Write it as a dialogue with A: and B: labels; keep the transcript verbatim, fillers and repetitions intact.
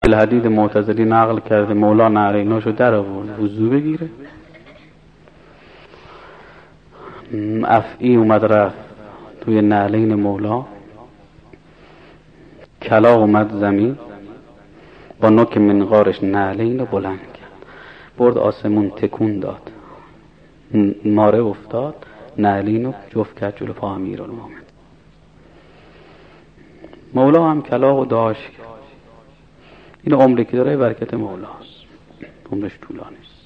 A: الحدید معتزلی نقل کرده مولا نعلیناشو در آورد وضو بگیره. افعی اومد رفت توی نعلین مولا، کلا اومد زمین با نوک منقارش نعلین رو بلند کرد، برد آسمون تکون داد، ماره افتاد، نعلین رو جفت کرد جلو پا امیرالمومنین. مولا هم کلاغ و داشت. این عمری که داره برکت مولاست، عمرش طولانی است.